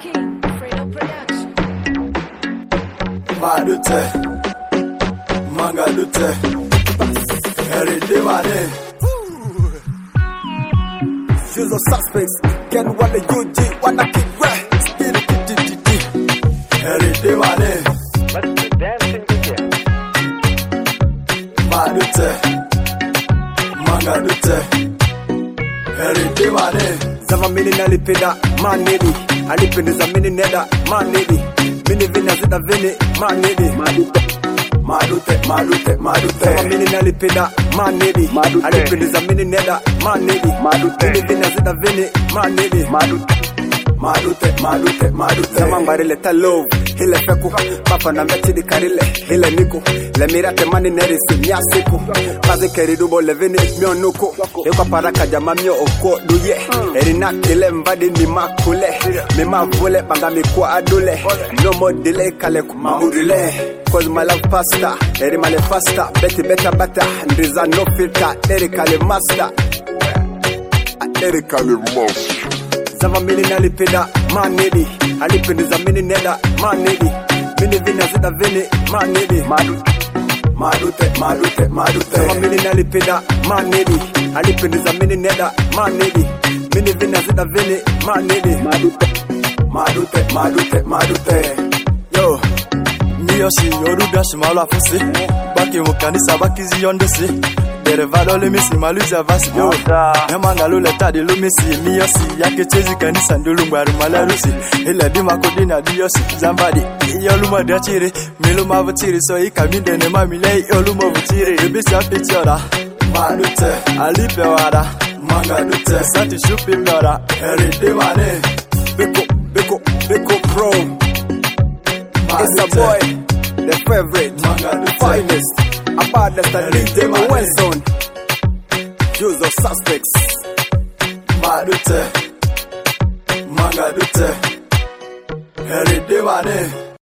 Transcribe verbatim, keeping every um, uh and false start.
King, Fredo Production. Madute, Mangadute, Eridimane. Use of suspects, get one the U G, one the kid right. Still the T T T. Eridimane. Let's do dancing again. Madute, Mangadute, Eridimane. Zama mini nalipida, man nidi. Alipenda za mini neda, man nidi. Mini vina zida vini, man nidi. Madute, Madute, Madute, Madute. Zama mini nalipida, man nidi. Alipenda za mini neda, man nidi. Mini vina zida vini, man nidi. Madute, Madute, Madute. Zama mbarile ta love, hile feku. Papa na meti di karile, hile niku. Le mirate mani nerisi, miasiku. Kazi keri dubo le vini, mio nuku. Yuka paraka jama mio oko duye. Erina kile mbadi ni makule. Mima vule banga mikwa adule. No more delay kale kumahudile. Cause my love pasta, eri male faster. Betty better better, ndiza no filter. Eri kale master. Eri kale monster. Zama mini nalipida, man nidi. Alipenda za mini neda, man nidi. Mini vina zida vini, man nidi. Madute, Madute, Madute, Madute. Zama mini nalipida, man nidi. Alipenda za mini neda, man nidi. Mini vina zida vini, man nidi. Madute, Madute, Madute, Madute. Yo, Miyoshi yorudashi malwa fusi. Baki mukanisa bakizi yondesi. Derevado limisi maluja vasi yo. Yamanga lule tadi lumisi miyosi. Yake chezi kanisa ndulumbaru malarusi. Ile dima kudina diyoshi zambadi. Yoluma dachiri, miluma vutiri. So ikaminde ne mamile yoluma vutiri. Ibisi apichora Madute, alipe wada. Mangadute, Sati shupi mdora. Eridimane. Beko, beko, beko pro. It's a boy, the favorite, Mangadute. finest. About the D J Wilson. Use of suspects. Madute, Mangadute, Eridimane.